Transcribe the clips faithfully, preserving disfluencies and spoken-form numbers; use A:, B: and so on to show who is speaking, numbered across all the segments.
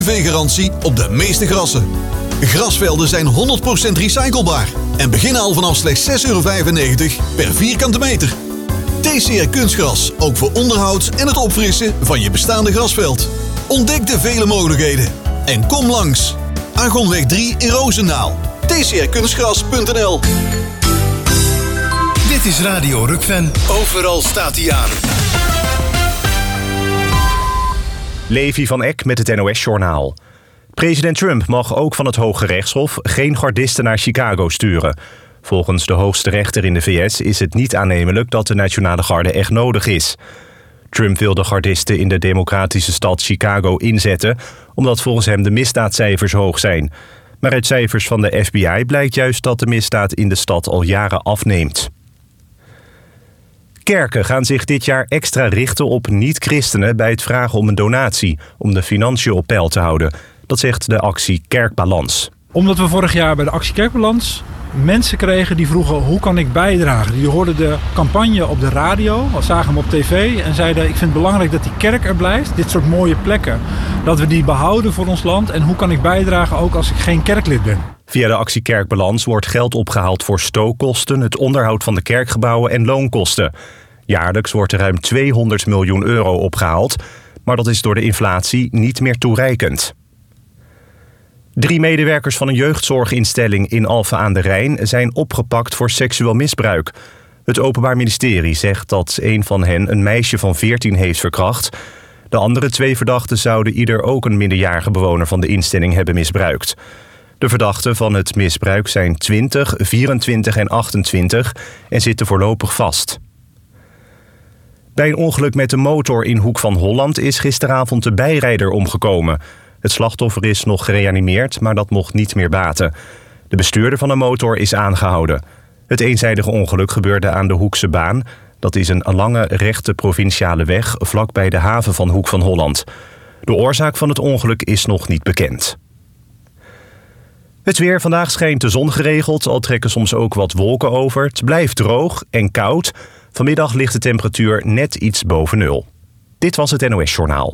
A: U V-garantie op de meeste grassen. Grasvelden zijn honderd procent recyclebaar en beginnen al vanaf slechts zes euro vijfennegentig per vierkante meter. T C R Kunstgras, ook voor onderhoud en het opfrissen van je bestaande grasveld. Ontdek de vele mogelijkheden en kom langs. Argonweg drie in Roosendaal. T C R kunstgras punt n l.
B: Dit is Radio Rukven. Overal staat hij aan.
C: Levi van Eck met het N O S-journaal. President Trump mag ook van het Hoge Rechtshof geen gardisten naar Chicago sturen. Volgens de hoogste rechter in de V S is het niet aannemelijk dat de Nationale Garde echt nodig is. Trump wil de gardisten in de democratische stad Chicago inzetten, omdat volgens hem de misdaadcijfers hoog zijn. Maar uit cijfers van de F B I blijkt juist dat de misdaad in de stad al jaren afneemt. Kerken gaan zich dit jaar extra richten op niet-christenen bij het vragen om een donatie, om de financiën op peil te houden. Dat zegt de actie Kerkbalans.
D: Omdat we vorig jaar bij de actie Kerkbalans mensen kregen die vroegen hoe kan ik bijdragen. Die hoorden de campagne op de radio, zagen hem op tv en zeiden ik vind het belangrijk dat die kerk er blijft. Dit soort mooie plekken, dat we die behouden voor ons land. En hoe kan ik bijdragen ook als ik geen kerklid ben.
C: Via de actie Kerkbalans wordt geld opgehaald voor stookkosten, het onderhoud van de kerkgebouwen en loonkosten. Jaarlijks wordt er ruim tweehonderd miljoen euro opgehaald, maar dat is door de inflatie niet meer toereikend. Drie medewerkers van een jeugdzorginstelling in Alphen aan de Rijn zijn opgepakt voor seksueel misbruik. Het Openbaar Ministerie zegt dat een van hen een meisje van veertien heeft verkracht. De andere twee verdachten zouden ieder ook een minderjarige bewoner van de instelling hebben misbruikt. De verdachten van het misbruik zijn twintig, vierentwintig en achtentwintig en zitten voorlopig vast. Bij een ongeluk met de motor in Hoek van Holland is gisteravond de bijrijder omgekomen. Het slachtoffer is nog gereanimeerd, maar dat mocht niet meer baten. De bestuurder van de motor is aangehouden. Het eenzijdige ongeluk gebeurde aan de Hoekse Baan. Dat is een lange rechte provinciale weg vlakbij de haven van Hoek van Holland. De oorzaak van het ongeluk is nog niet bekend. Het weer. Vandaag schijnt de zon geregeld, al trekken soms ook wat wolken over. Het blijft droog en koud. Vanmiddag ligt de temperatuur net iets boven nul. Dit was het N O S-journaal.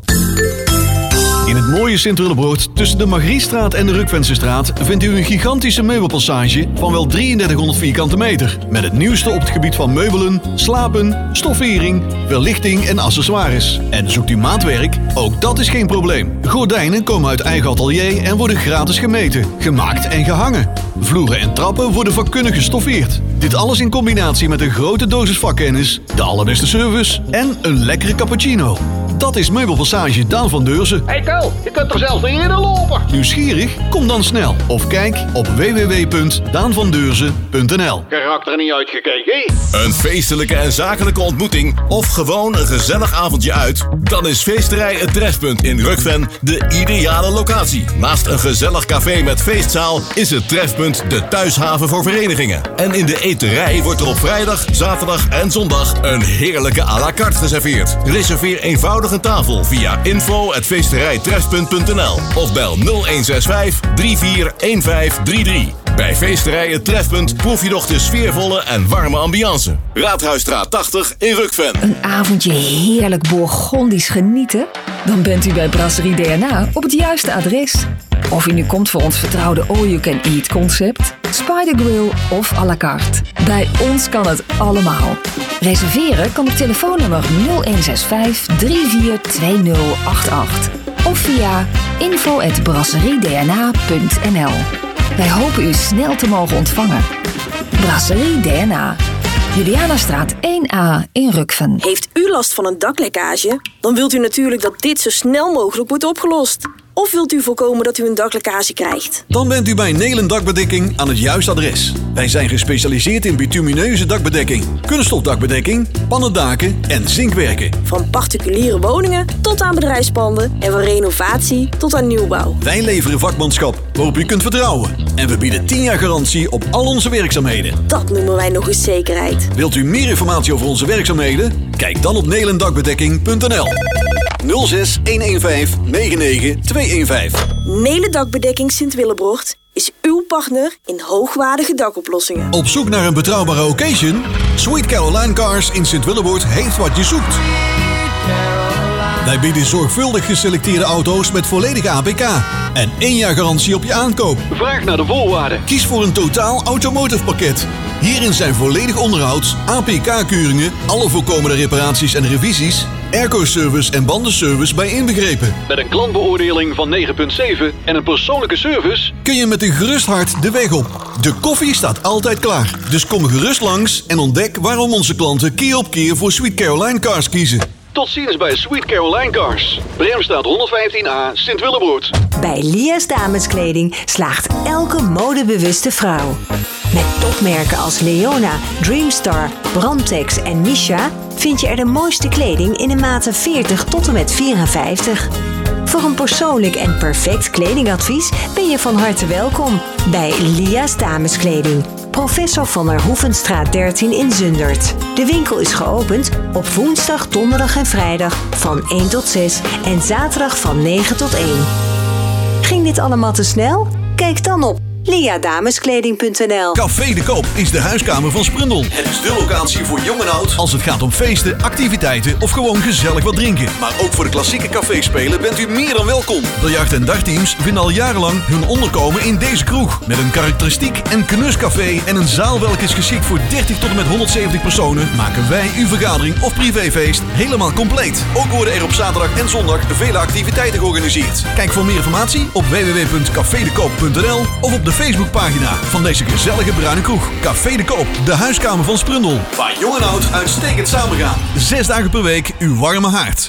A: In het mooie Sint-Willebroord, tussen de Margriestraat en de Rukvensestraat, vindt u een gigantische meubelpassage van wel drieëndertighonderd vierkante meter. Met het nieuwste op het gebied van meubelen, slapen, stoffering, verlichting en accessoires. En zoekt u maatwerk? Ook dat is geen probleem. Gordijnen komen uit eigen atelier en worden gratis gemeten, gemaakt en gehangen. Vloeren en trappen worden vakkundig gestoffeerd. Dit alles in combinatie met een grote dosis vakkennis, de allerbeste service en een lekkere cappuccino. Dat is Meubelpassage Daan van Deurzen.
E: Hey Tel, je kunt er zelfs niet eerder lopen.
A: Nieuwsgierig? Kom dan snel. Of kijk op w w w punt daan van deurzen punt n l.
E: Geraakt er niet uitgekeken?
B: Een feestelijke en zakelijke ontmoeting of gewoon een gezellig avondje uit? Dan is Feesterij Het Trefpunt in Rukven de ideale locatie. Naast een gezellig café met feestzaal is het Trefpunt de thuishaven voor verenigingen. En in de eterij wordt er op vrijdag, zaterdag en zondag een heerlijke à la carte geserveerd. Reserveer eenvoudig een tafel via info at feesterijtrefpunt punt n l of bel nul een zes vijf drie vier een vijf drie drie. Bij Feesterij Het Trefpunt proef je nog de sfeervolle en warme ambiance. Raadhuisstraat tachtig in Rukven.
F: Een avondje heerlijk Bourgondisch genieten? Dan bent u bij Brasserie D N A op het juiste adres. Of u nu komt voor ons vertrouwde all-you-can-eat concept, Spider Grill of à la carte. Bij ons kan het allemaal. Reserveren kan op telefoonnummer nul een zes vijf drie vier twee nul acht acht of via info at brasserie d n a punt n l. Wij hopen u snel te mogen ontvangen. Brasserie D N A. Julianastraat één A in Rukven.
G: Heeft u last van een daklekkage? Dan wilt u natuurlijk dat dit zo snel mogelijk wordt opgelost. Of wilt u voorkomen dat u een daklekkage krijgt?
A: Dan bent u bij Nelen Dakbedekking aan het juiste adres. Wij zijn gespecialiseerd in bitumineuze dakbedekking, kunststofdakbedekking, pannendaken en zinkwerken.
G: Van particuliere woningen tot aan bedrijfspanden en van renovatie tot aan nieuwbouw.
A: Wij leveren vakmanschap waarop u kunt vertrouwen. En we bieden tien jaar garantie op al onze werkzaamheden.
G: Dat noemen wij nog eens zekerheid.
A: Wilt u meer informatie over onze werkzaamheden? Kijk dan op nelendakbedekking punt n l. nul zes een een vijf negen negen twee een vijf.
G: Nelen Dakbedekking Sint-Willebroord is uw partner in hoogwaardige dakoplossingen.
A: Op zoek naar een betrouwbare occasion? Sweet Caroline Cars in Sint-Willebroord heeft wat je zoekt. Wij bieden zorgvuldig geselecteerde auto's met volledige A P K en één jaar garantie op je aankoop.
E: Vraag naar de voorwaarden.
A: Kies voor een totaal automotive pakket. Hierin zijn volledig onderhoud, A P K-keuringen, alle voorkomende reparaties en revisies, airco-service en bandenservice bij inbegrepen.
E: Met een klantbeoordeling van negen komma zeven en een persoonlijke service
A: Kun je met een gerust hart de weg op. De koffie staat altijd klaar. Dus kom gerust langs en ontdek waarom onze klanten keer op keer voor Sweet Caroline Cars kiezen.
E: Tot ziens bij Sweet Caroline Cars. Bremstraat honderdvijftien A, Sint-Willebroord.
H: Bij Lia's Dameskleding slaagt elke modebewuste vrouw. Met topmerken als Leona, Dreamstar, Brandtex en Misha vind je er de mooiste kleding in de maten veertig tot en met vierenvijftig. Voor een persoonlijk en perfect kledingadvies ben je van harte welkom bij Lia's Dameskleding. Professor van der Hoevenstraat dertien in Zundert. De winkel is geopend op woensdag, donderdag en vrijdag van één tot zes en zaterdag van negen tot één. Ging dit allemaal te snel? Kijk dan op liadameskleding punt n l.
A: Café de Koop is de huiskamer van Sprundel. Het is de locatie voor jong en oud als het gaat om feesten, activiteiten of gewoon gezellig wat drinken. Maar ook voor de klassieke caféspelen bent u meer dan welkom. De jacht- en dagteams vinden al jarenlang hun onderkomen in deze kroeg. Met een karakteristiek en knuscafé en een zaal welke is geschikt voor dertig tot en met honderdzeventig personen, maken wij uw vergadering of privéfeest helemaal compleet. Ook worden er op zaterdag en zondag vele activiteiten georganiseerd. Kijk voor meer informatie op w w w punt café de koop punt n l of op de Facebookpagina van deze gezellige bruine kroeg. Café de Koop, de huiskamer van Sprundel. Waar jong en oud uitstekend samen gaan. Zes dagen per week uw warme haard.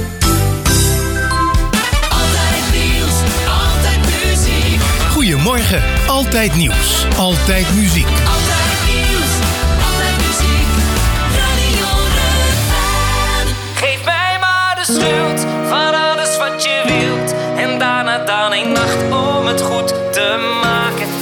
I: Altijd nieuws, altijd muziek.
J: Goedemorgen, altijd nieuws, altijd muziek.
I: Altijd nieuws, altijd muziek. Radio Rukven. Geef mij maar de schuld van alles wat je wilt. En daarna dan een nacht om het goed te maken.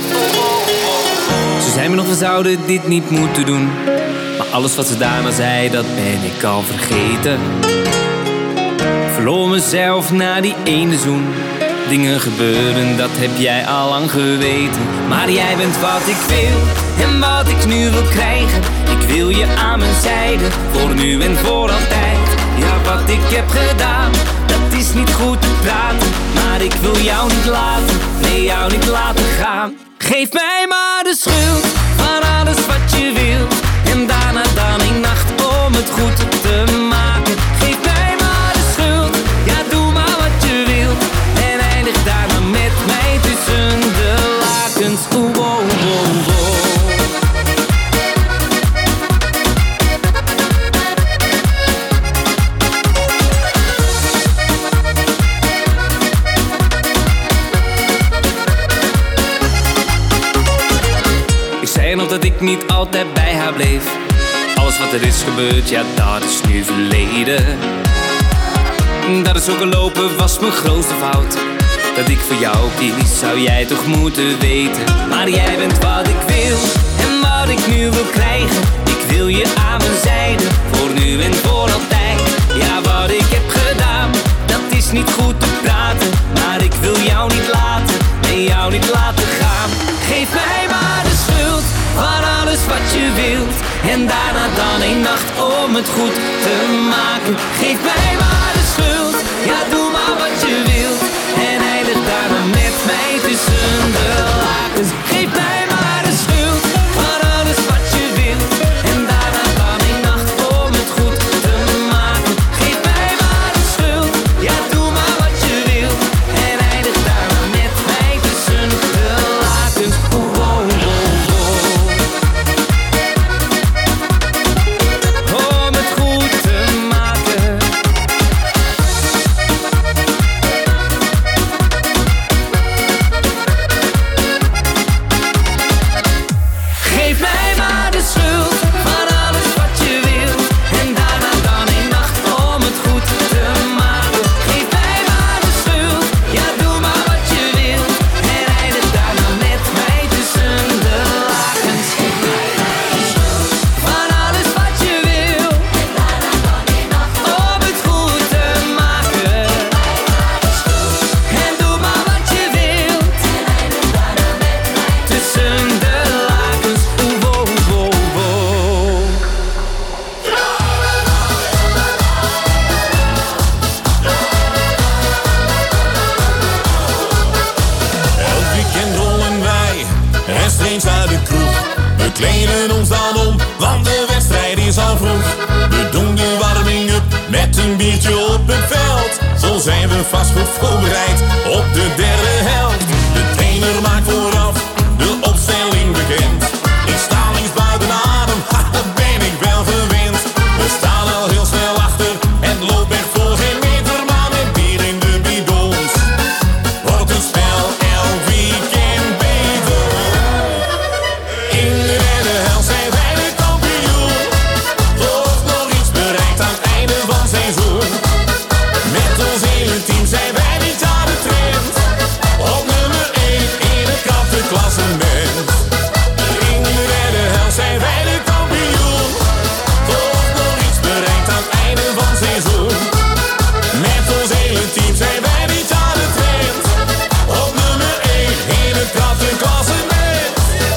K: Ze zei me nog, we zouden dit niet moeten doen. Maar alles wat ze daarna zei, dat ben ik al vergeten. Verloor mezelf na die ene zoen. Dingen gebeuren, dat heb jij al lang geweten. Maar jij bent wat ik wil en wat ik nu wil krijgen. Ik wil je aan mijn zijde, voor nu en voor altijd. Ja, wat ik heb gedaan, dat is niet goed te praten. Maar ik wil jou niet laten, nee, jou niet laten gaan. Geef mij maar de schuld van alles wat je wilt. En daarna dan een nacht om het goed te maken. Geef mij maar de schuld, ja doe maar wat je wilt. En eindig daarna met mij tussen de lakens. Oeh, oh, oh, oh. Nog dat ik niet altijd bij haar bleef. Alles wat er is gebeurd, ja dat is nu verleden. Dat het zo gelopen was mijn grootste fout. Dat ik voor jou kies, zou jij toch moeten weten. Maar jij bent wat ik wil en wat ik nu wil krijgen. Ik wil je aan mijn zijde, voor nu en voor altijd. Ja, wat ik heb gedaan, dat is niet goed te praten. Maar ik wil jou niet laten, nee, jou niet laten gaan. Geef mij maar de schuld van alles wat je wilt. En daarna dan een nacht om het goed te maken. Geef mij maar de schuld, ja doe maar wat je wilt. En eindig daarna met mij tussen de lakens. Geef mij maar de schuld van alles wat je wilt. En daarna dan een nacht om het goed te maken. Geef mij maar de schuld, ja doe maar wat je wilt. En eindig daarna met mij tussen de lakens. Oh, oh, oh.
B: kleden ons dan om, want de wedstrijd is al vroeg. We doen de warming-up met een biertje op het veld. Zo zijn we vast goed voorbereid op de derde helft. De trainer maakt vooraf de opstelling bekend. Ik sta links buiten adem, ha, dat ben ik wel gewend. We staan al heel snel achter en loopt echt voor geen meter, maar met bier in de bidons wordt het spel elk weekend beter. In de derde helft zijn wij de kampioen, toch nog iets bereikt aan het einde van het seizoen. Met ons hele team zijn wij niet aan de trend, op nummer één in het krachtenklassement. In de derde helft zijn wij de kampioen, toch nog iets bereikt aan het einde van het seizoen. Met ons hele team zijn wij niet aan de trend, op nummer één in het krachtenklassement.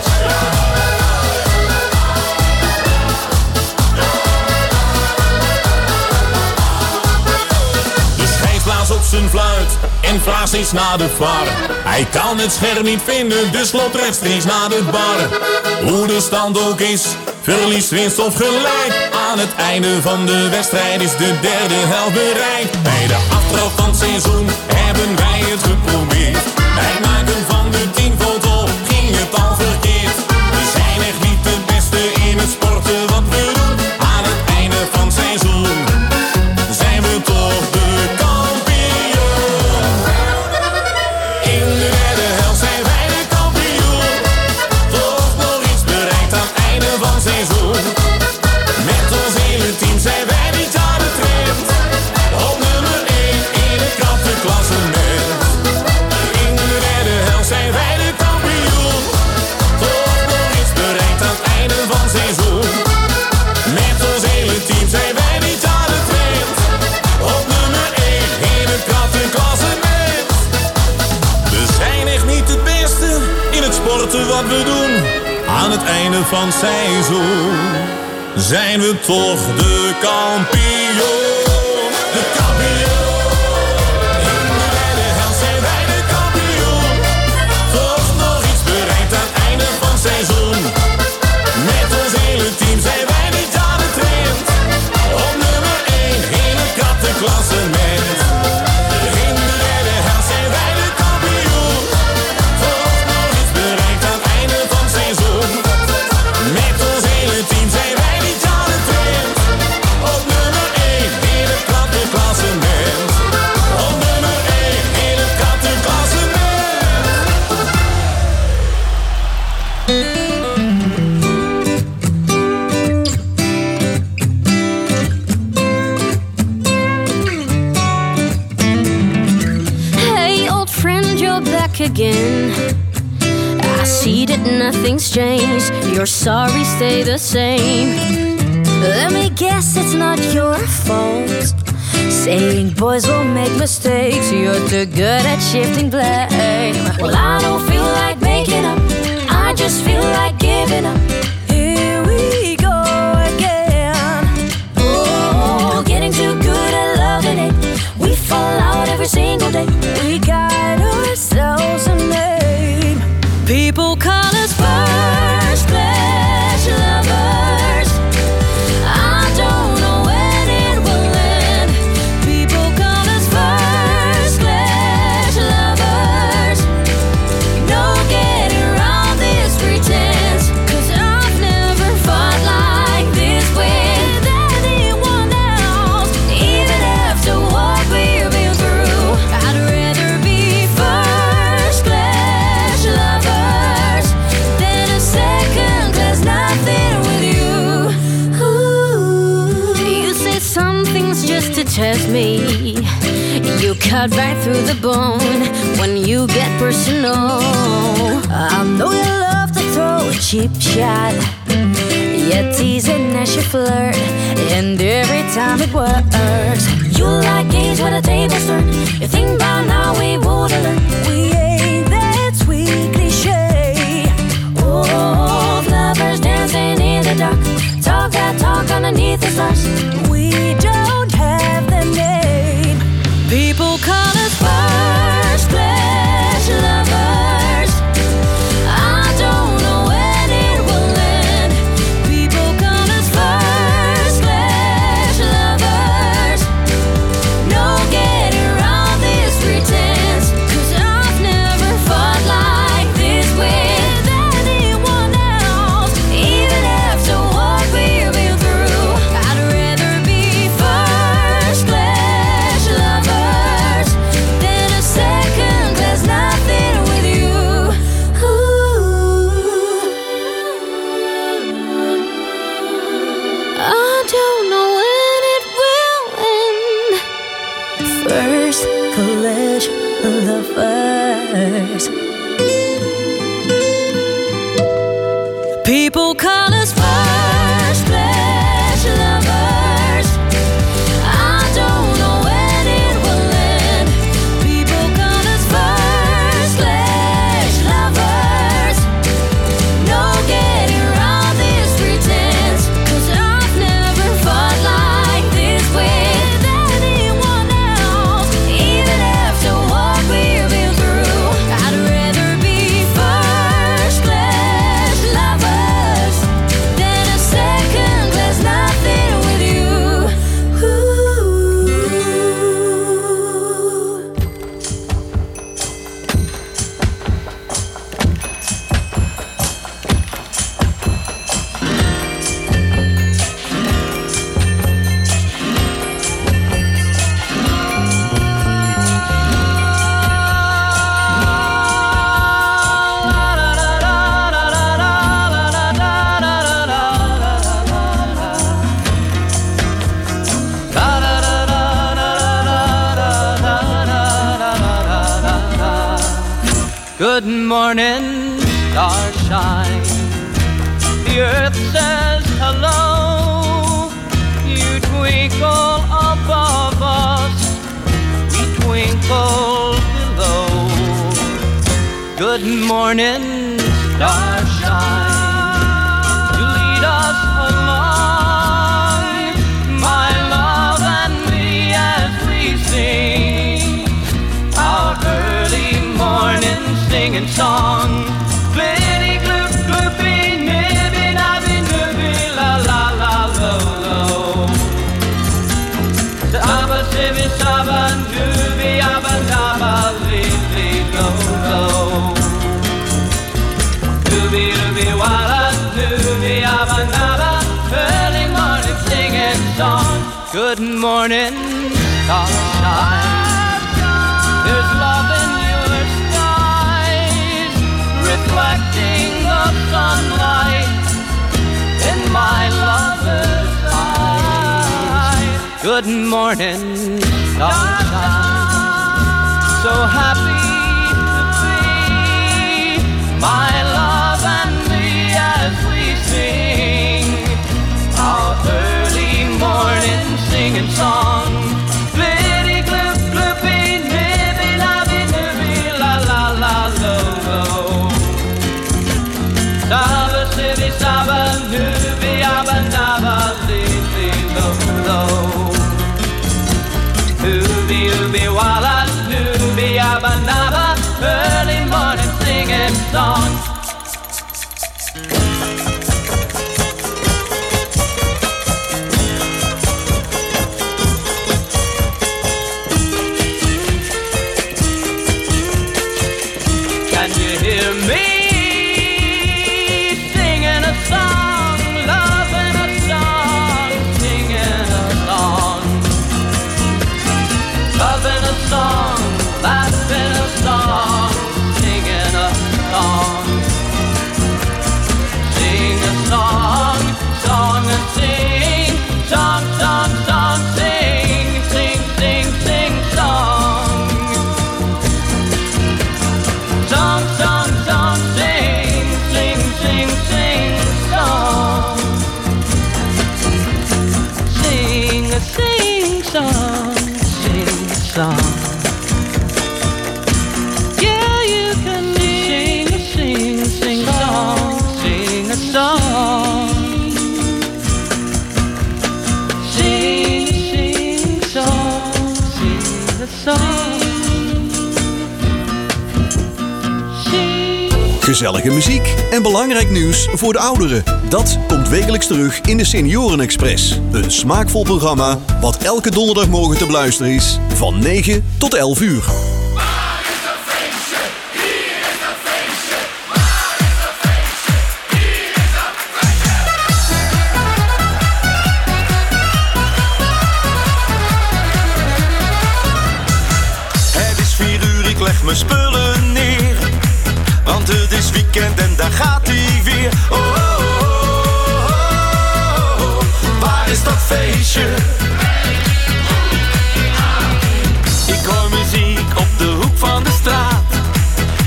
B: De scheidsblaas op zijn fluit en vraagt steeds naar de V A R. Hij kan het scherm niet vinden, dus loopt rechtstreeks naar de bar. Hoe de stand ook is, verlies, winst of gelijk, aan het einde van de wedstrijd is de derde helft bereikt. Bij de aftrap van het seizoen hebben wij het geprobeerd. Bij het maken van de teamfoto ging het al verkeerd. We zijn echt niet de beste in het sporten wat we doen. Aan het einde van het seizoen zijn we toch de kampioen. In de derde helft zijn wij de kampioen, toch nog iets bereikt aan het einde van het seizoen. Met ons hele team zijn wij niet aan de trend, op nummer één in het krachtenklassement. In de derde helft zijn wij de kampioen, toch nog iets bereikt aan het einde van het seizoen. Met ons hele team zijn wij niet aan de trend, op nummer één in het krachtenklassement. We zijn echt niet het beste in het sporten wat we doen. Aan het einde van het seizoen zijn we toch de kampioen. De kampioen. In de derde helft zijn wij de kampioen, toch nog iets bereikt aan het einde van het seizoen. Met ons hele team zijn wij niet aan de trend, op nummer één in het krachtenklassement. In de derde helft zijn wij de kampioen, toch nog iets bereikt aan het einde van het seizoen. Met ons hele team zijn wij niet aan de trend, op nummer één in het krachtenklassement. Op nummer één in het krachtenklassement.
L: Hey, old friend, you're back again. I see that nothing's changed. Your sorry stay the same. Let me guess, it's not your fault. Saying boys will make mistakes. You're too good at shifting blame. Well, I don't feel like making up. I just feel like giving up. Here we go again. Oh, getting too good at loving it. We fall out every single day. We got ourselves a name. People call us first class lovers. I don't know when it will end. People call us first class lovers. No getting around this pretense, 'cause I've never fought like this with anyone else. Even after what we've been through, I'd rather be first class lovers than a second class nothing with you. Ooh. You say some things just to test me. You cut right through the bone when you get personal. I know you love to throw a cheap shot. You tease and as you flirt, and every time it works. You like games when the tables turn. You think about now we wouldn't learn. We ain't that sweet cliche. Oh, lovers dancing in the dark. Talk that talk underneath the stars. We don't have the name. People call us first class lovers. I don't know when it will end. lovers. People call us first class lovers. I don't know when it will end. People call us first class lovers. No getting around this pretense, 'cause I've never fought like this with anyone else. Even after what we've been through, I'd rather be first class lovers than a second class nothing with you. Ooh.
M: Good morning, starshine. The earth says hello. You twinkle above us, we twinkle below. Good morning, starshine. You lead us along, my love and me, as we sing our early morning singing song. Flitty gloop gloopy, nibby nabby nibby, la la la lo lo. The abba sibby sabba nubby abba dabba li lo lo. Nubby nubby walla nubby abba dabba, early morning singing song. Good morning, starshine. There's love in your skies, reflecting the sunlight in my lover's eyes. Good morning, sunshine. So happy to be, my love and me, as we sing our early morning singing song. Flitty gloop gloopy, nibby nabby nibby, la la la lo lo. Saba sibby saba nubby abba nabba li li lo lo. Nubby nubby walla nubby abba nabba, early morning singing song. Can you hear me singing a song, loving a song, singing a song, loving a song, laughing a song, singing a song, sing a song, song and sing, song, song, song, sing, sing, sing, sing, song. Song, song, song, sing, sing, sing, sing, song. Sing a sing song, sing song. Yeah, you can sing a sing, sing song, sing a song. Sing, sing song, sing a song.
A: Gezellige muziek en belangrijk nieuws voor de ouderen. Dat komt wekelijks terug in de Senioren Express. Een smaakvol programma wat elke donderdagmorgen te beluisteren is van negen tot elf uur.
N: Het is vier uur, ik leg mijn spullen neer. Want het is weekend en daar gaat hij weer. Oh, oh, oh, oh, oh. Waar is dat feestje? Ik hoor muziek op de hoek van de straat.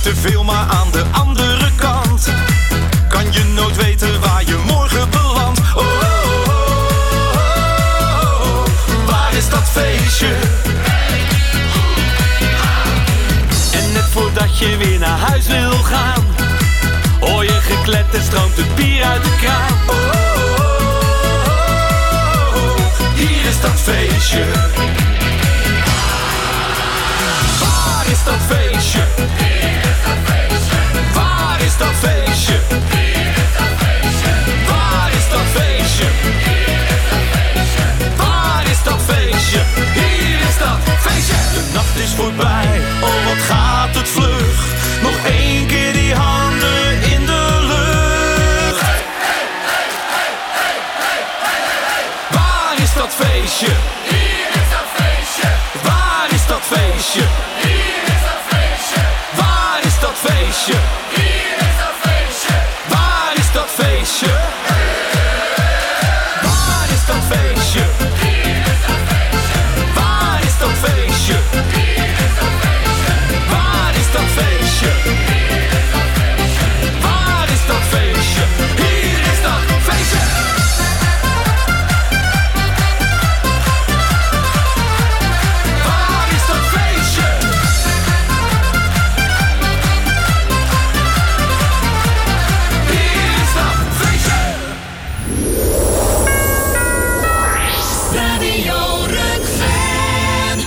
N: te veel, maar aan de andere kant kan je nooit weten waar je morgen belandt. Oh, oh, oh, oh, oh. Waar is dat feestje? En net voordat je weer naar huis wil gaan, hoor je gekletter, stroomt het bier uit de kraan. Oh, oh, oh, oh, hier is dat feestje. Waar is dat feestje? Waar is dat feestje? Waar is dat feestje? Waar is dat feestje? Hier is dat feestje. De nacht is voorbij, oh wat gaat het vlug. Nog één keer die handen in de lucht. Hey, hey, hey, hey, hey, hey, hey. Waar is dat feestje? Hier is dat feestje. Waar is dat feestje? Hier is dat feestje. Waar is dat feestje? Hier is dat feestje. Waar is dat feestje? Waar is dat feestje? Hier is dat feestje. Waar is dat feestje? Hier is dat feestje. Waar is dat feestje? Hier is dat feestje. Waar is dat feestje? Hier is dat feestje. Waar is dat feestje? Hier is dat feestje.
I: Radio Rukven.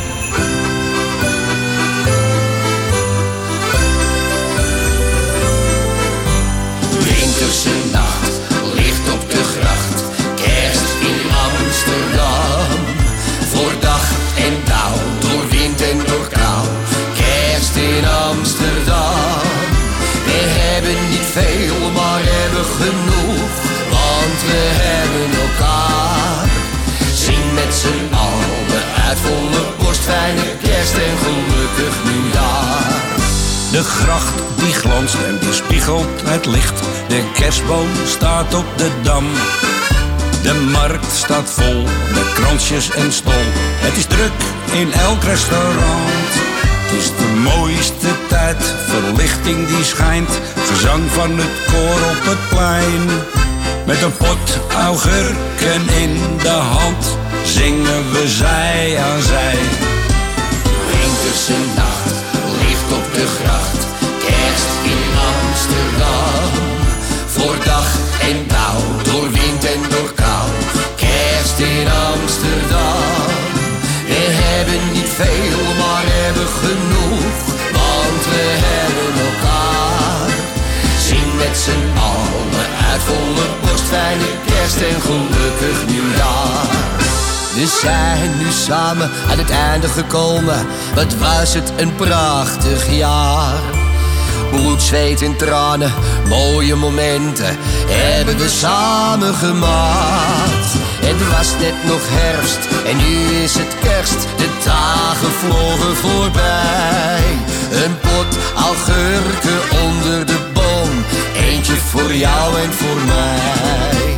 O: Winterse nacht, licht op de gracht, kerst in Amsterdam. Voor dag en dauw, door wind en door kou, kerst in Amsterdam. We hebben niet veel, maar hebben genoeg, want we hebben elkaar. Zing met z'n allen uit volle borst, fijne kerst en gelukkig nieuwjaar.
P: De gracht die glanst en die spiegelt het licht. De kerstboom staat op de dam. De markt staat vol met kransjes en stol. Het is druk in elk restaurant. Het is de mooiste tijd, verlichting die schijnt. Gezang van het koor op het plein. Met een pot augurken in de hand zingen we zij aan zij.
O: Winterse nacht, licht op de gracht, kerst in Amsterdam. Voor dag en dauw, door wind en door kou, kerst in Amsterdam. We hebben niet veel, maar hebben genoeg, want we hebben elkaar. Zing met z'n allen uit volle borst, fijne kerst en gelukkig nieuwjaar. We zijn nu samen aan het einde gekomen, wat was het een prachtig jaar. Bloed, zweet en tranen, mooie momenten hebben we samen gemaakt. Het was net nog herfst en nu is het kerst, de dagen vlogen voorbij. Een pot augurken onder de boom, eentje voor jou en voor mij.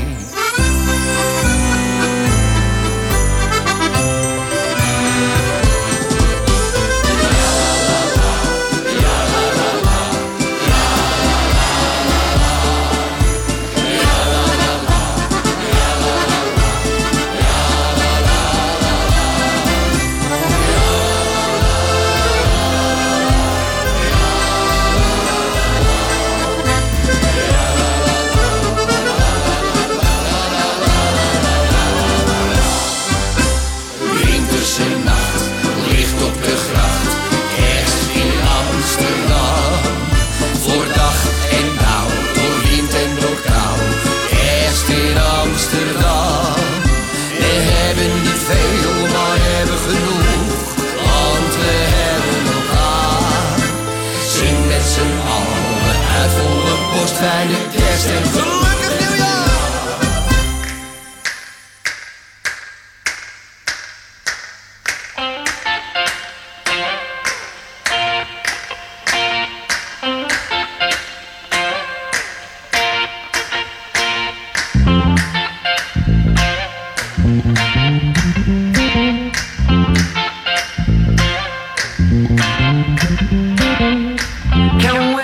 O: Fijne kerst en gelukkig nieuwjaar.
I: Can we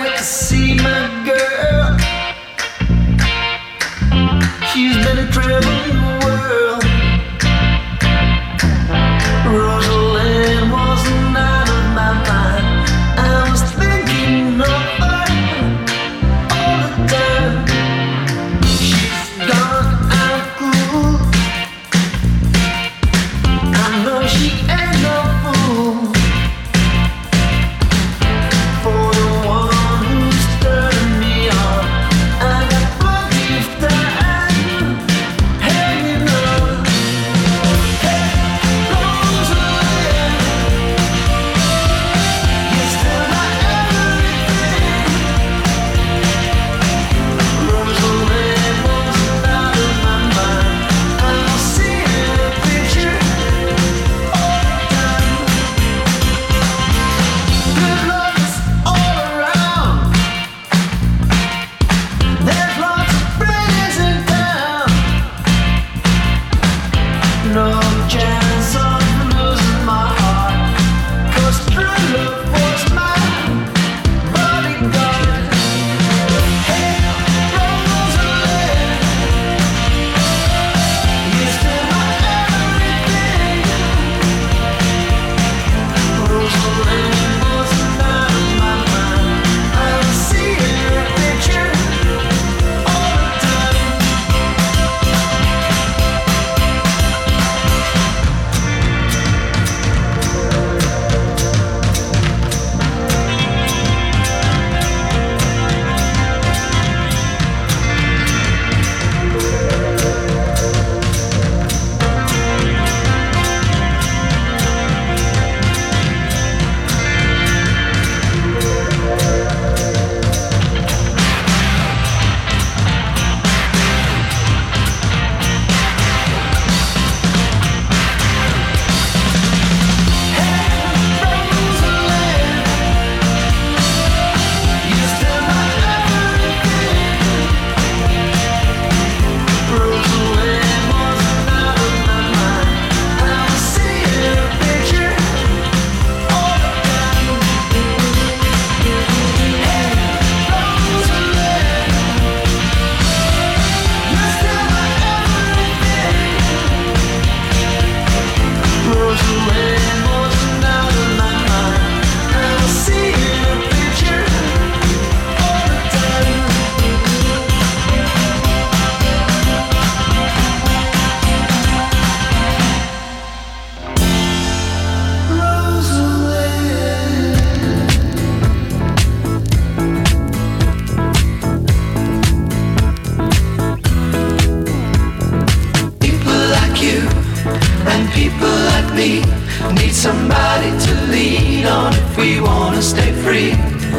Q: somebody to lean on if we wanna stay free.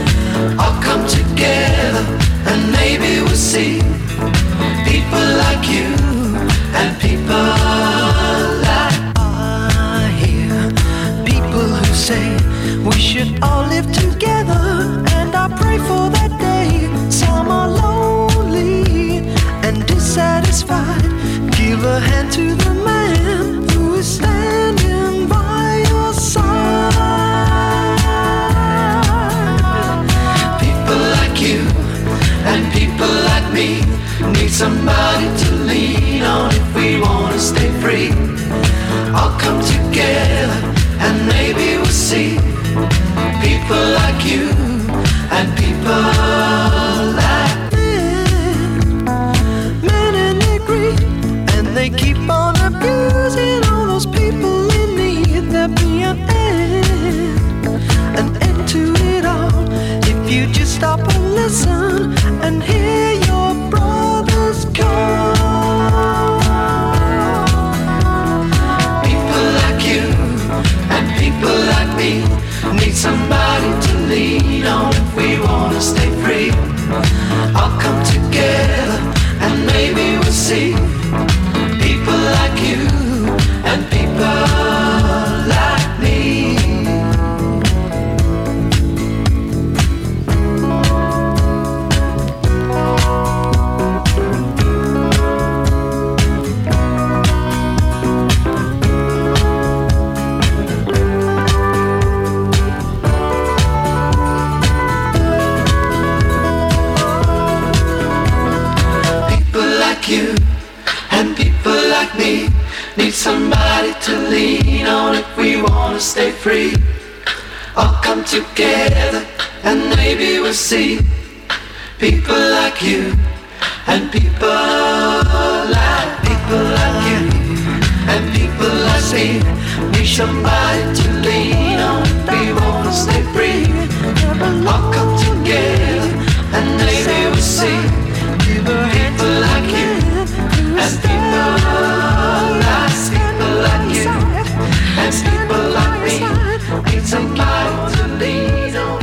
Q: All come together and maybe we'll see people like you and people like I hear people who say we should all live together, and I pray for that day. Some are lonely and dissatisfied. Give a hand to the man who is standing by your side. People like you and people like me need somebody to lean on if we wanna stay free. All come together and maybe we'll see people like you and people like men, men and they agree, and they keep on abusing all those people in need. There'll be an end, an end to it all if you just stop and listen and hear your brothers call. People like you and people like me need somebody to lean on if we wanna stay free. All come together and maybe we'll see people like you and people like me. You and people like me need somebody to lean on if we wanna stay free. All come together and maybe we'll see people like you and people like people like you and people like me need somebody to lean on if we wanna stay free. All come together and maybe we'll see people like you and people like people like you and people like me need somebody to lean on.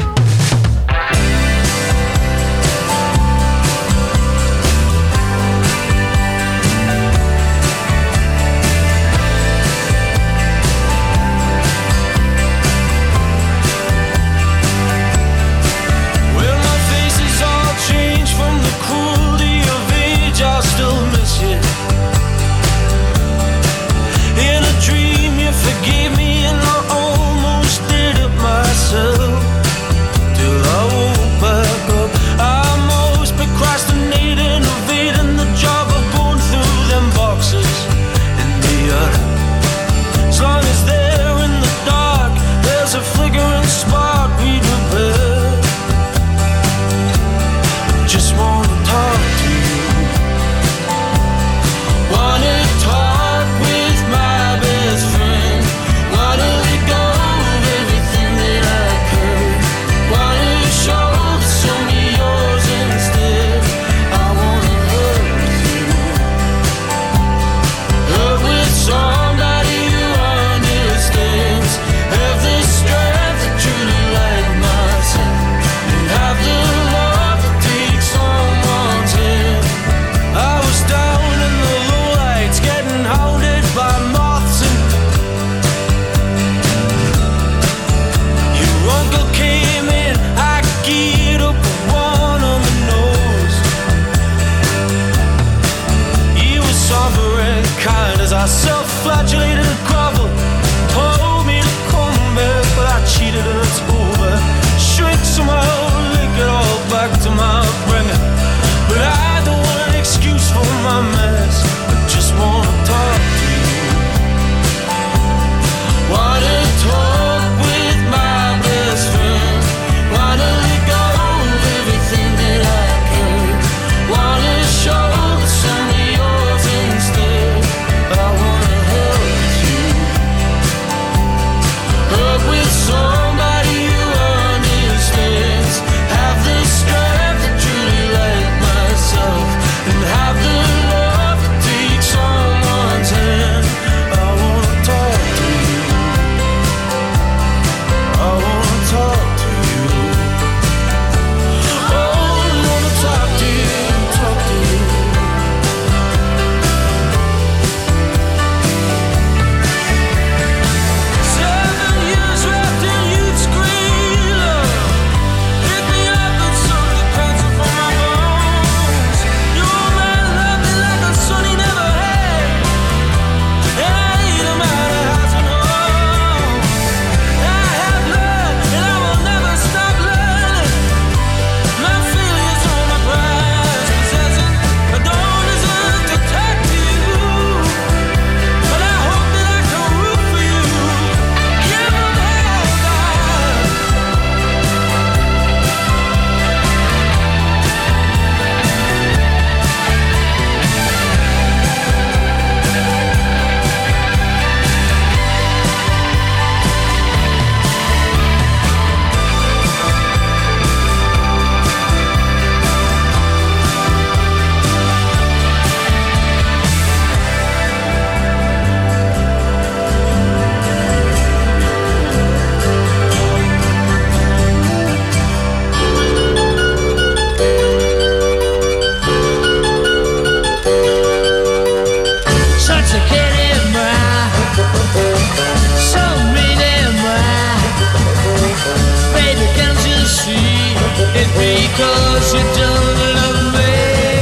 I: because you don't love me.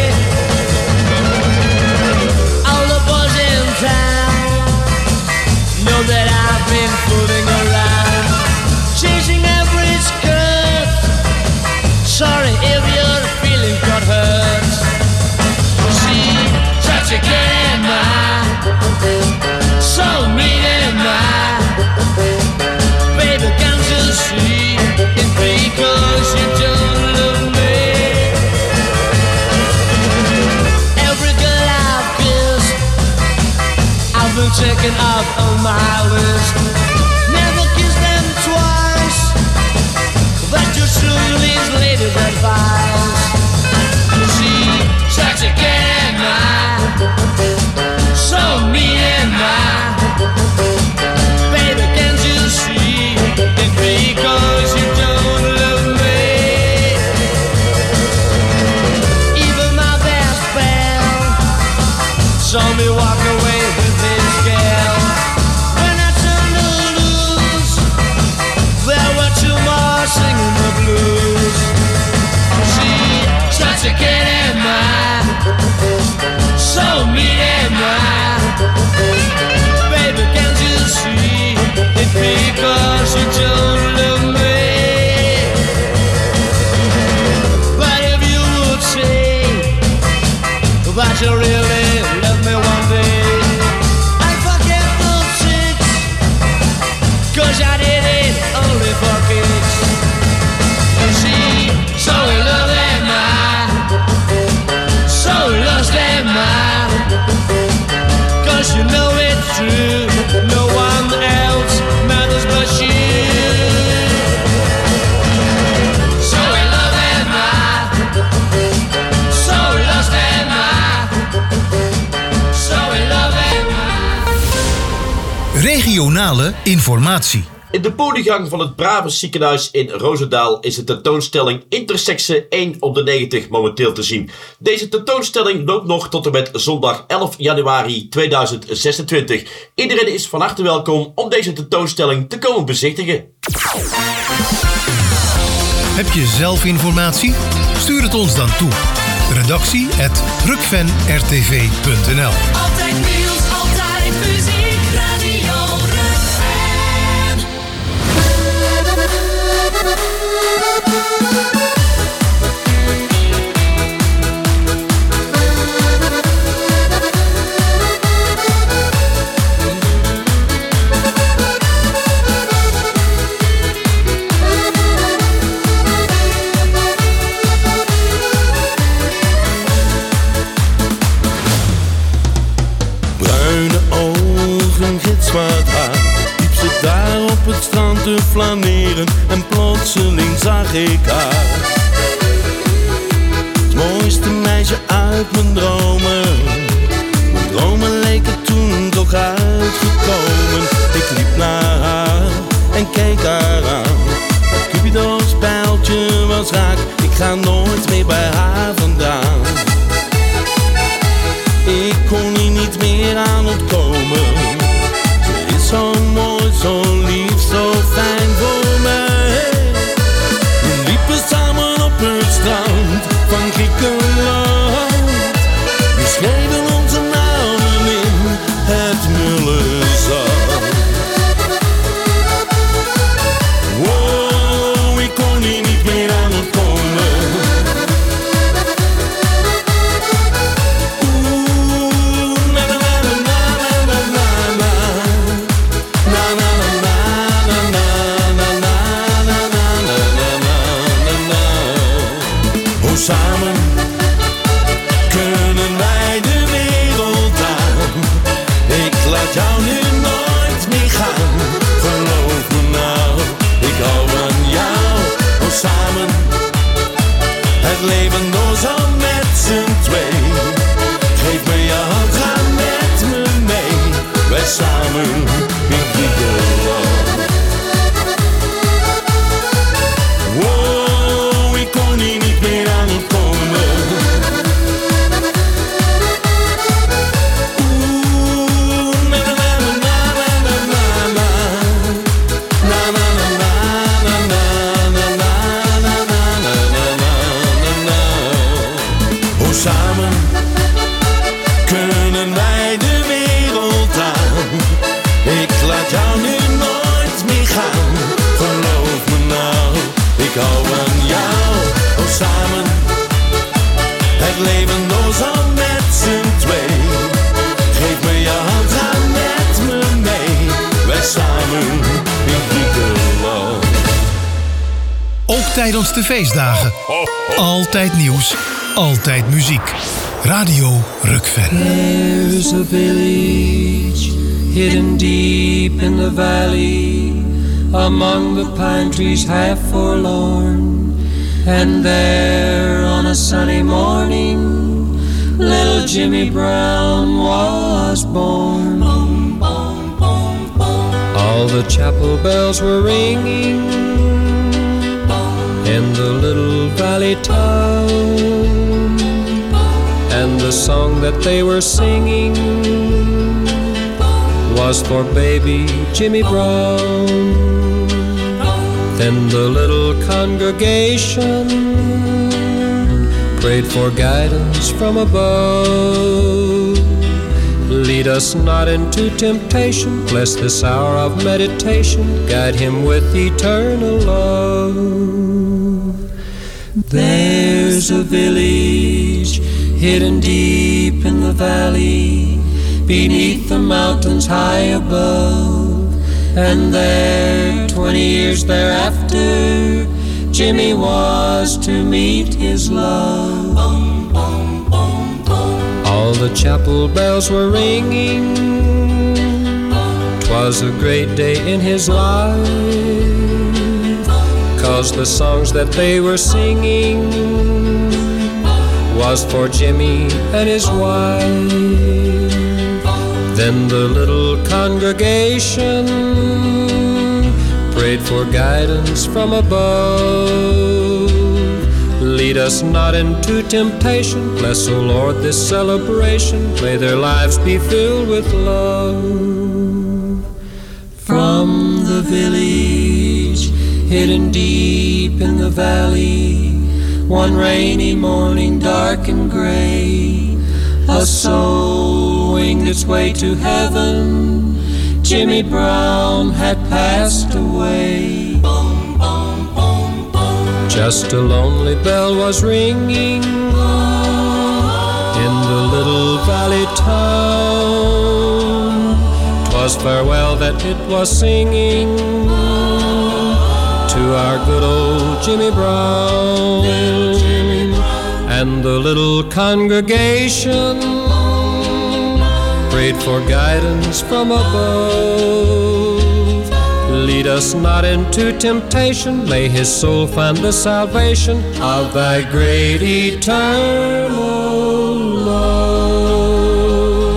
I: All the boys in town know that I've been fooling around, chasing every skirt. Sorry if your feelings got hurt. See, such a good am I, so mean am I. Baby, can't you see it's because you don't love me. Every girl I've kissed, I've been checking off on my list. Never kiss them twice, that's just through these ladies' advice. See, such a cat am I, so mean am I. Baby, can't you see it's because you don't love me. Even my best friend saw me walk away with his girl. When I turned to lose, there were two more singing the blues. See, such a kid am I, so mean am I. Baby, can't you see it's because you don't love me. But if you would say that you really love me one day, I'd forget those chicks, cause I did it only for kicks. You see, so in love am I, so lost am I, cause you know it's true, no one else matters but you. So in love am I, so lost am I, so in love am I.
J: Regionale informatie.
R: In de podiumgang van het Bravus Ziekenhuis in Roosendaal is de tentoonstelling Intersexe één op de negentig momenteel te zien. Deze tentoonstelling loopt nog tot en met zondag elf januari tweeduizend zesentwintig. Iedereen is van harte welkom om deze tentoonstelling te komen bezichtigen.
J: Heb je zelf informatie? Stuur het ons dan toe. Redactie at rukven r t v punt n l.
I: Altijd nieuws, altijd muziek, Radio Rukven.
N: Bruine ogen, gitzwart haar, liep ze daar op het strand te flaneren en plotseling zag ik haar. Het mooiste meisje uit mijn dromen, mijn dromen leken toen toch uitgekomen. Ik liep naar haar en keek haar aan, het Cupido's pijltje was raak, ik ga nooit meer bij haar vandaan. Ik kon hier niet meer aan ontkomen. Ze is zo mooi, zo lief, zo fijn voor mij. We liepen samen op het strand van Griekenland. We schreven onze namen in het mulle zand. Wow, ik kon hier niet meer aan ontkomen. Samen kunnen wij de wereld aan. Ik laat jou nu nooit meer gaan. Geloof me nou, ik hou van jou. Oh, samen het leven door zo met z'n twee. Geef me je hand, ga met me mee. Wij samen in Griekenland. Wow, ik kon hier niet meer aan ontkomen. Oeh, na na na na na na na na na na na na na na na na na na na.
S: ik hou van jou. Oh, samen het leven door zo met z'n twee. Geef me je hand, ga met me mee. Wij samen in Griekenland.
J: Ook tijdens de feestdagen. Altijd nieuws, altijd muziek. Radio Rukven.
T: There's a village hidden deep in the valley, among the pine trees half forlorn. And there on a sunny morning, little Jimmy Brown was born. All the chapel bells were ringing in the little valley town, and the song that they were singing was for baby Jimmy Brown. Then the little congregation prayed for guidance from above. Lead us not into temptation, bless this hour of meditation, guide him with eternal love. There's a village hidden deep in the valley, beneath the mountains high above, and there, twenty years thereafter, Jimmy was to meet his love. All the chapel bells were ringing, 'twas a great day in his life, 'cause the songs that they were singing was for Jimmy and his wife. Then the little congregation prayed for guidance from above. Lead us not into temptation, bless, O Lord, this celebration. May their lives be filled with love. From the village hidden deep in the valley, one rainy morning dark and gray, a soul winged its way to heaven. Jimmy Brown had passed away. Just a lonely bell was ringing in the little valley town. 'Twas farewell that it was singing to our good old Jimmy Brown. And the little congregation prayed for guidance from above. Lead us not into temptation, may his soul find the salvation of thy great eternal love.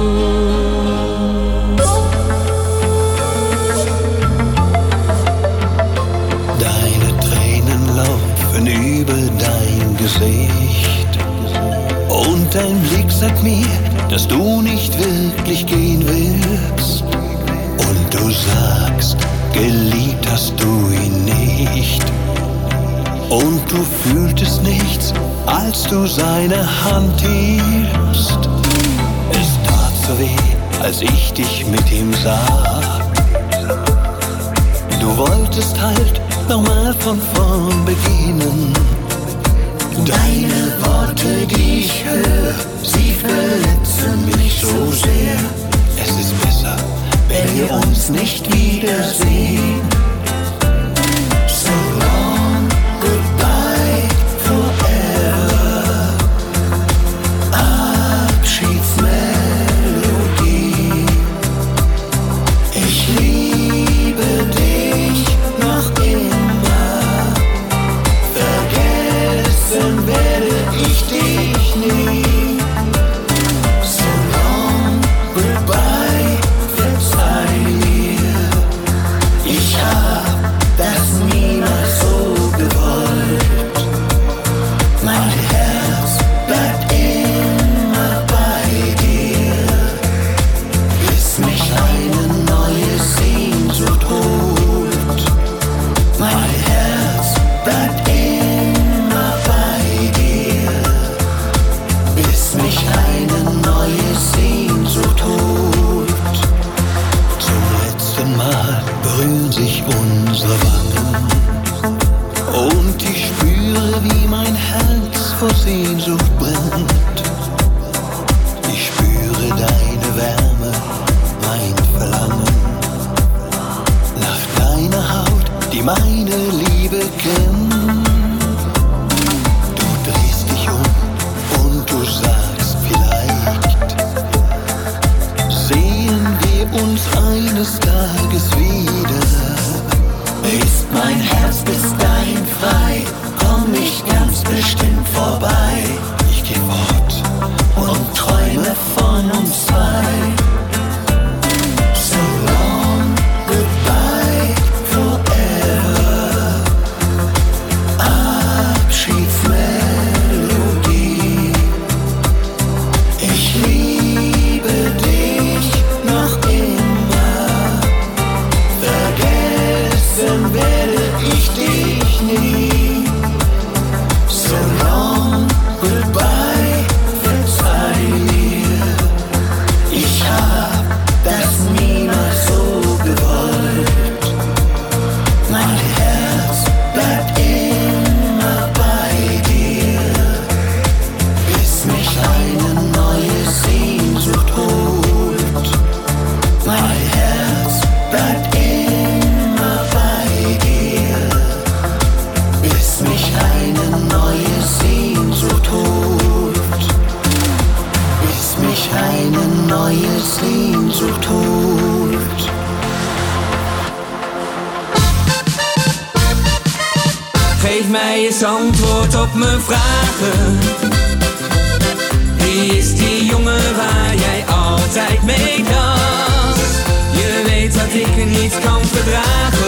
U: Deine Tränen laufen über dein Gesicht und dein Blick sagt mir, dass du nicht wirklich gehen willst. Und du sagst, geliebt hast du ihn nicht. Und du fühltest nichts, als du seine Hand hieltst. Es tat so weh, als ich dich mit ihm sah. Du wolltest halt nochmal von vorn beginnen. Deine Worte, die ich höre, sie verletzen mich so sehr. Es ist besser, wenn wir uns nicht wiedersehen. So long, goodbye, forever. Abschiedsmelodie. Ich liebe dich noch immer. Vergessen werde ich dich nie. So long, goodbye, verzeih mir. Ich hab das niemals so gewollt. Mein Herz bleibt immer bei dir, bis mich eine neue Sehnsucht holt. Mein Herz bleibt immer bei dir, Und ich spüre, wie mein Herz vor Sehnsucht brennt. Ich spüre deine Wärme, mein Verlangen nach deiner Haut, die meine Liebe kennt. Du drehst dich um und du sagst vielleicht, sehen wir uns eines Tages wieder. Ist mein Herz bis dahin frei, komm ich ganz bestimmt vorbei. Ich geh fort und träume von uns zwei. So long, goodbye, forever. Abschiedsmelodie. Ich liebe dich noch immer. Vergessen werde ich dich nie. So long, goodbye, verzeih mir. Ich hab das niemals so gewollt. Mein Herz bleibt immer bei dir, bis mich eine neue Sehnsucht holt. Mein Herz bleibt immer bei dir, bis mich eine neue Sehnsucht holt. Bis mich eine neue Sehnsucht holt.
I: Geef mij eens antwoord op mijn vragen. Wie is die jongen waar jij altijd mee danst? Je weet dat ik het niet kan verdragen,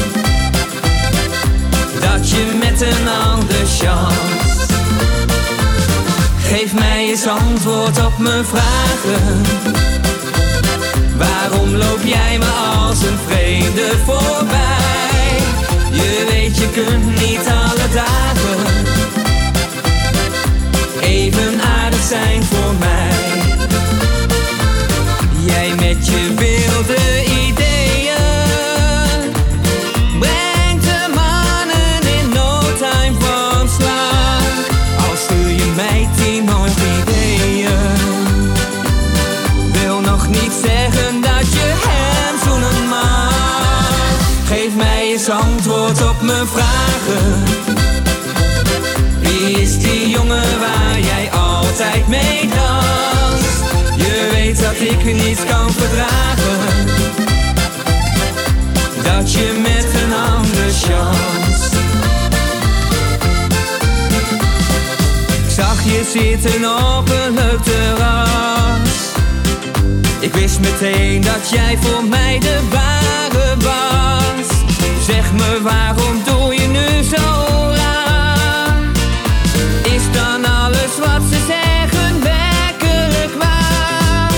I: dat je met een ander chance. Geef mij eens antwoord op mijn vragen. Waarom loop jij me als een vreemde voorbij? Je weet je kunt niet alle dagen even aardig zijn voor mij. Jij met je wilde ideeën brengt de mannen in no time van slag. Al stuur je mij tien orchideeën, wil nog niet zeggen dat je hem zoenen mag. Geef mij eens antwoord op mijn vragen. Wie is die jongen waar jij altijd mee danst? Je weet dat ik het niet kan verdragen, dat je met een ander chance. Ik zag je zitten op een leuk terras. Ik wist meteen dat jij voor mij de ware was. Zeg me, waarom doe je nu zo raar? Is dan alles wat ze zeggen werkelijk waar?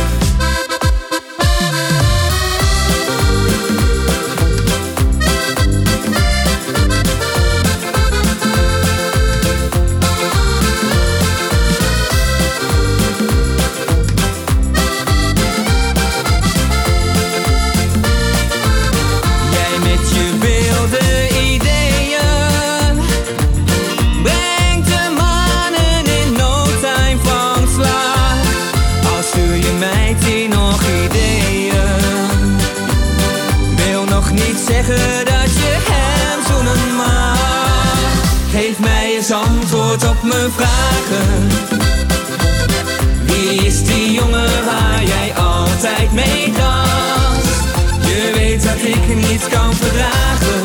I: Jij met je wilde ideeën brengt de mannen in no time van slag. Al stuur je mij tien orchideeën, wil nog niet zeggen dat je hem zoenen mag. Geef mij eens antwoord op mijn vragen. Wie is die jongen waar jij altijd mee danst? Je weet dat ik het niet kan verdragen,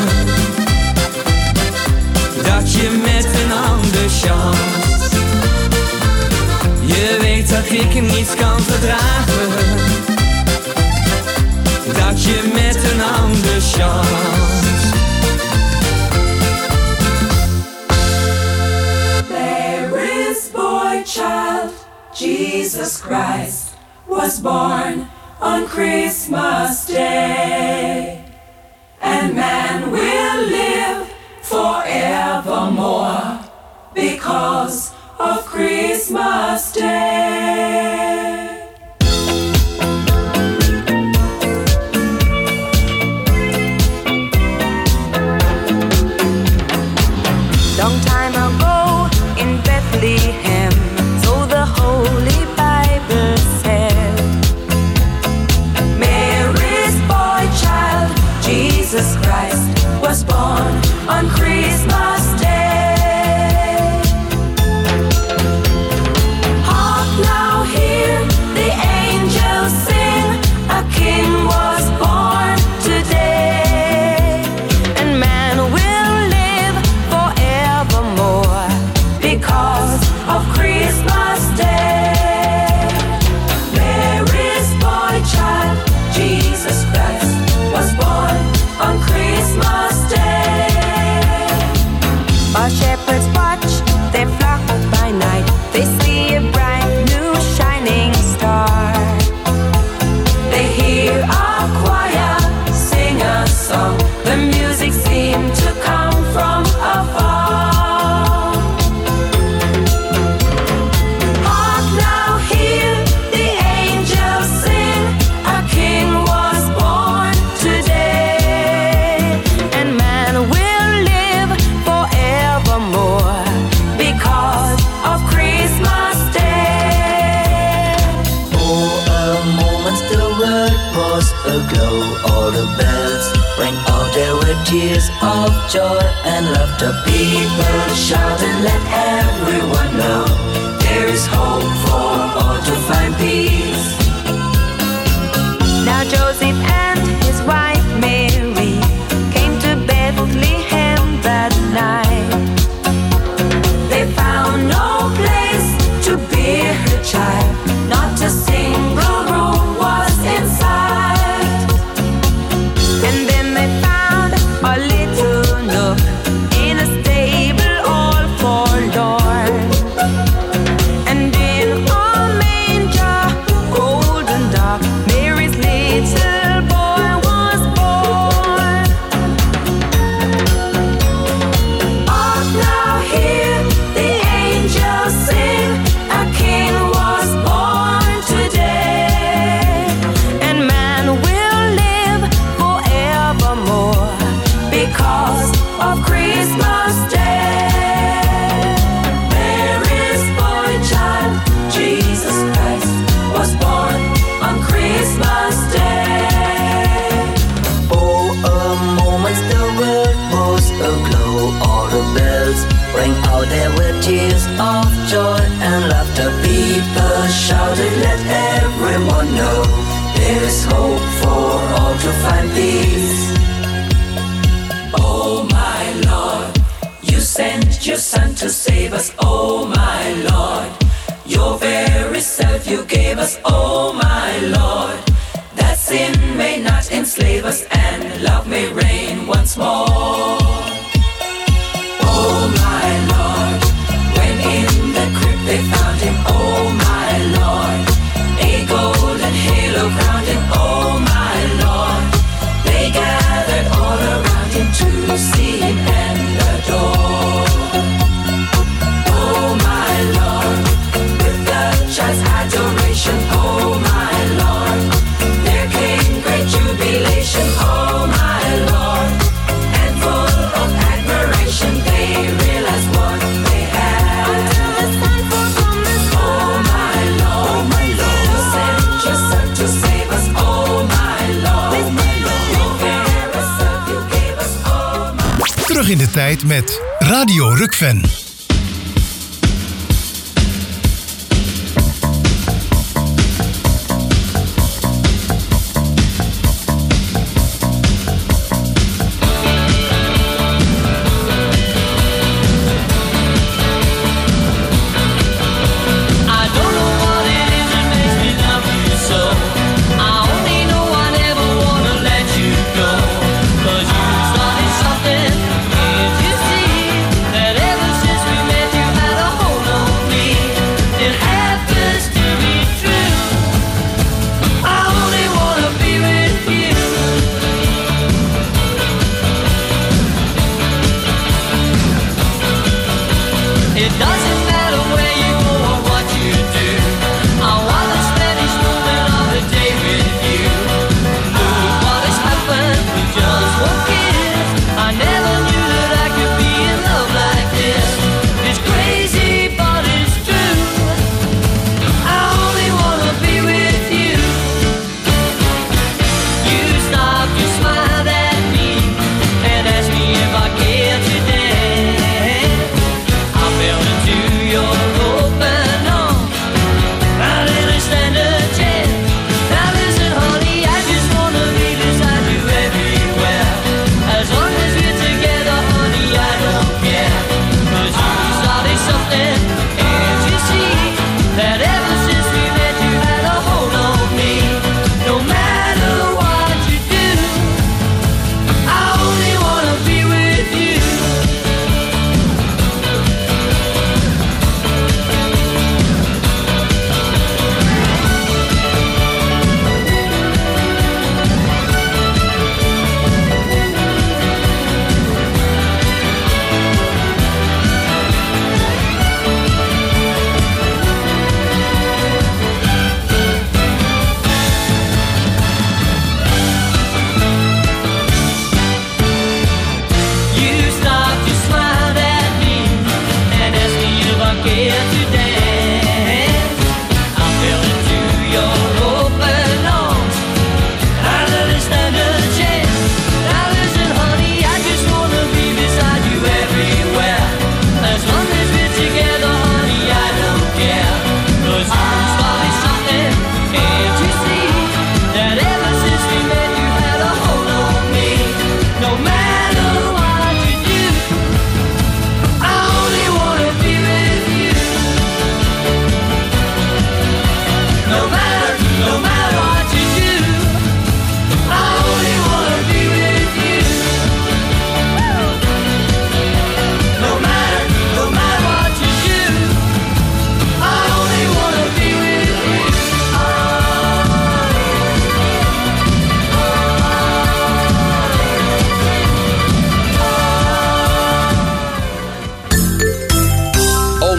I: dat je met een ander chance. Je weet dat ik het niet kan verdragen, dat je met een ander chance.
D: There is boy child, Jesus Christ, was born on Christmas Day. And man will live forevermore because of Christmas Day.
C: long time ago in Bethlehem, so the Holy Bible said. Mary's boy child, Jesus Christ, was born on Christmas Day. Hark now, hear the angels sing, a king was born today, and man will live forevermore because of Christmas Day. Mary's boy child, Jesus Christ, was born on Christmas Day. While shepherds watch their flock by night, they see a bright new shining star. They hear a choir sing a song, the music seemed to come from afar. Hark now, hear the angels sing, a king was born today, and man will live forevermore because of Christmas Day.
V: For a moment the world was aglow, all the bells rang out, there were tears of joy and laughter. People shouted, let everyone know there is hope for all to find peace.
C: Now Joseph and his wife Mary came to Bethlehem that night. They found no place to bear her child, not a single room was inside. And then they found a little nook in a stable all forlorn, and in a manger, cold and dark, Mary's little boy was born. Hark now, hear the angels sing, a king was born today, and man will live forevermore because of Christmas Day. Mary's boy child, Jesus Christ, was born on Christmas Day.
V: For a moment the world was aglow, all the bells rang out, there were tears of joy and laughter. People shouted, let everyone know there is hope for all to find peace.
D: Oh my Lord, you sent your Son to save us. Oh my Lord, your very self you gave us. Oh my Lord, that sin may not enslave us and love may reign once more. Oh my Lord, when in the crypt they found him. Oh my Lord, a golden halo crowned him. Oh my Lord, they gathered all around him to see him and adore. Oh my Lord, with the child's adoration. Oh my Lord, there came great jubilation. Oh my Lord, and full of admiration they realized what they had. Oh my Lord, you sent your Son to save us. Oh my Lord, your very self you gave us. Oh my.
J: Terug in de tijd met Radio Rukven.
I: I don't know what it is that makes me love you so. I only know I never wanna let you go. 'Cause you started something, can't you see? That ever since we met you had a hold on me. It happens to be true. I only wanna be with you. It doesn't matter where you go or what you do. I wanna spend each moment of the day with you. Look what has happened with just one kiss. I never knew that I could be in love like this.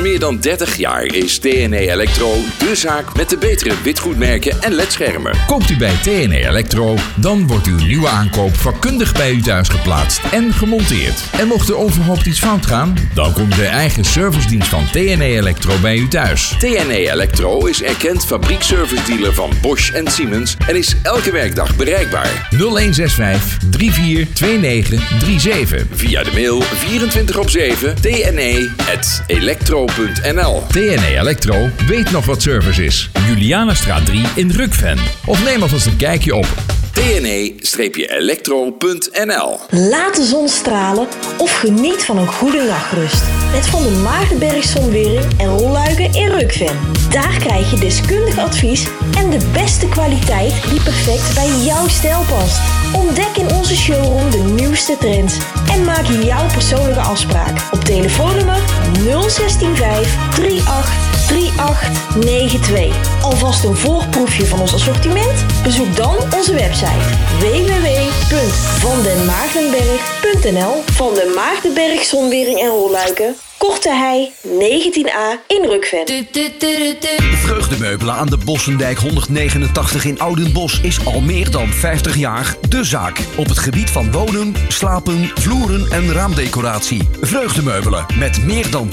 F: meer dan dertig jaar is T N E Electro de zaak met de betere witgoedmerken en ledschermen.
G: Koopt u bij T N E Electro, dan wordt uw nieuwe aankoop vakkundig bij u thuis geplaatst en gemonteerd. En mocht er overhoop iets fout gaan, dan komt de eigen servicedienst van T N E Electro bij u thuis.
F: T N E Electro is erkend fabriekservice-dealer van Bosch en Siemens en is elke werkdag bereikbaar.
G: nul een zes vijf drie vier twee negen drie zeven.
F: Via de mail vierentwintig op zeven t n e punt electro punt n l.
G: T N E Electro weet nog wat service is. Julianastraat drie in Rukven. Of neem alvast een kijkje op
F: t n e electro punt n l.
W: Laat de zon stralen of geniet van een goede nachtrust. Met Van den Maagdenberg Zonwering en Rolluiken in Rukven. Daar krijg je deskundig advies en de beste kwaliteit die perfect bij jouw stijl past. Ontdek in onze showroom de nieuwste trends en maak jouw persoonlijke afspraak op telefoonnummer nul een zes vijf drie acht drie acht negen twee. Alvast een voorproefje van ons assortiment? Bezoek dan onze website w w w punt van den maagdenberg punt n l. Van den Maagdenberg Zonwering en Rolluiken, Korte Hei negentien a in Rukven.
X: Vreugdemeubelen aan de Bossendijk honderdnegenentachtig in Oudenbosch is al meer dan vijftig jaar de zaak op het gebied van wonen, slapen, vloeren en raamdecoratie. Vreugdemeubelen met meer dan